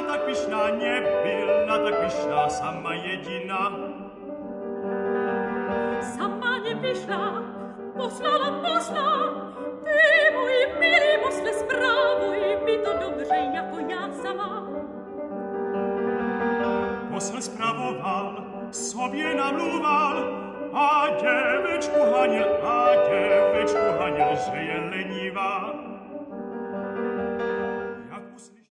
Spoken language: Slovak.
tak pyšná, nebyla tak pyšná, sama jediná. Sama nepyšná, poslala, ty mój milý posle správuj mi to dobře, jako já sama. Posel spravoval, sobie namluval, a devečku hanil, že je